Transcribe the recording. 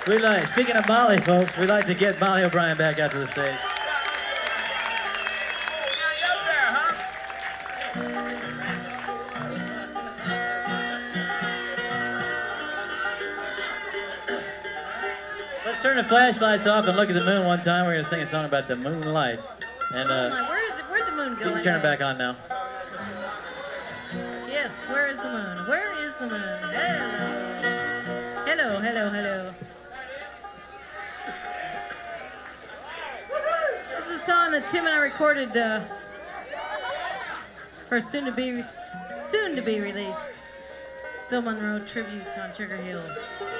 Speaking of Molly, folks, we'd like to get Molly O'Brien back out to the stage. Let's turn the flashlights off and look at the moon one time. We're going to sing a song about the moonlight. And where'd the moon go? you can turn it back on now. Yes, where is the moon? Where is the moon? Hello, hello, hello. This is a song that Tim and I recorded for soon to be released Bill Monroe tribute on Sugar Hill.